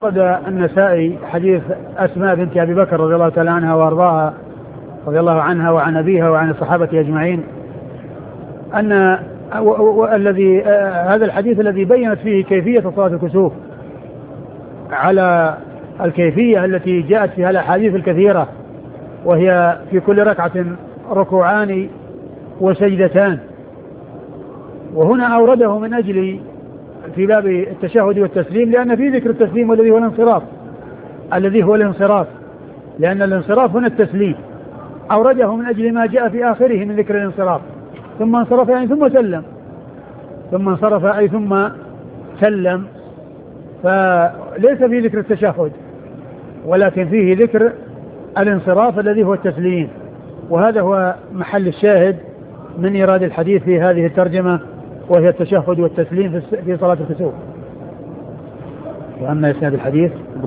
ورد النسائي حديث أسماء بنت أبي بكر رضي الله تعالى عنها وأرضاها رضي الله عنها وعن أبيها وعن الصحابة أجمعين أن هذا الحديث الذي بينت فيه كيفية صلاة الكسوف على الكيفية التي جاءت فيها الأحاديث الكثيرة، وهي في كل ركعة ركوعان وسجدتان. وهنا أورده من أجل في باب التشهد والتسليم، لأن في ذكر التسليم والذي هو الانصراف لأن الانصراف هنا التسليم. أورده من أجل ما جاء في آخره من ذكر الانصراف، ثم انصرف يعني ثم سلم، ثم انصرف أي ثم سلم، فليس في ذكر التشهد ولكن فيه ذكر الانصراف الذي هو التسليم. وهذا هو محل الشاهد من إيراد الحديث في هذه الترجمة، وهي التشهد والتسليم في صلاة الكسوف. وأما إسناد الحديث